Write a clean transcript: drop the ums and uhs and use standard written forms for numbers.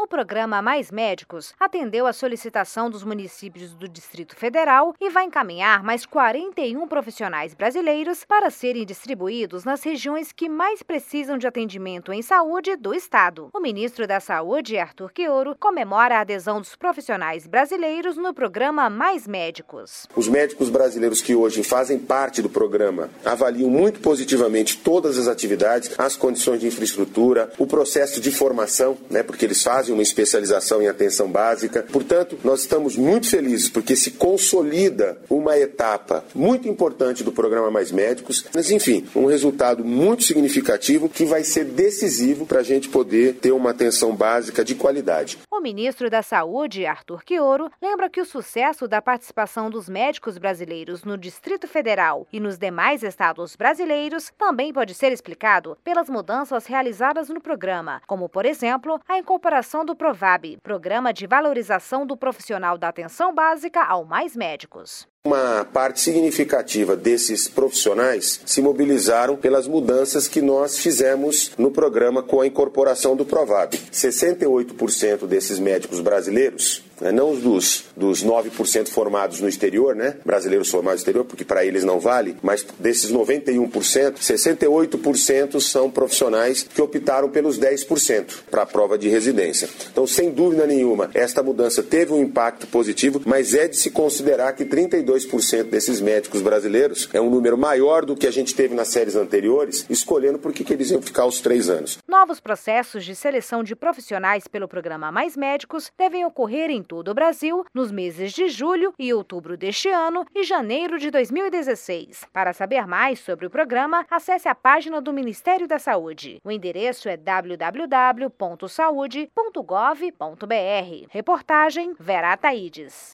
O programa Mais Médicos atendeu a solicitação dos municípios do Distrito Federal e vai encaminhar mais 41 profissionais brasileiros para serem distribuídos nas regiões que mais precisam de atendimento em saúde do estado. O ministro da Saúde, Arthur Quiouro, comemora a adesão dos profissionais brasileiros no programa Mais Médicos. Os médicos brasileiros que hoje fazem parte do programa avaliam muito positivamente todas as atividades, as condições de infraestrutura, o processo de formação, porque eles fazem uma especialização em atenção básica. Portanto, nós estamos muito felizes porque se consolida uma etapa muito importante do programa Mais Médicos, mas enfim, um resultado muito significativo que vai ser decisivo para a gente poder ter uma atenção básica de qualidade. O ministro da Saúde, Arthur Quiouro, lembra que o sucesso da participação dos médicos brasileiros no Distrito Federal e nos demais estados brasileiros também pode ser explicado pelas mudanças realizadas no programa, como, por exemplo, a incorporação do PROVAB, Programa de Valorização do Profissional da Atenção Básica ao Mais Médicos. Uma parte significativa desses profissionais se mobilizaram pelas mudanças que nós fizemos no programa com a incorporação do PROVAB. 68% desses médicos brasileiros, não os dos 9% formados no exterior, brasileiros formados no exterior, porque para eles não vale, mas desses 91%, 68% são profissionais que optaram pelos 10% para a prova de residência. Então, sem dúvida nenhuma, esta mudança teve um impacto positivo, mas é de se considerar que 32% desses médicos brasileiros é um número maior do que a gente teve nas séries anteriores, escolhendo por que eles iam ficar os 3 anos. Novos processos de seleção de profissionais pelo programa Mais Médicos devem ocorrer em todo o Brasil nos meses de julho e outubro deste ano e janeiro de 2016. Para saber mais sobre o programa, acesse a página do Ministério da Saúde. O endereço é www.saude.gov.br. Reportagem Vera Ataídes.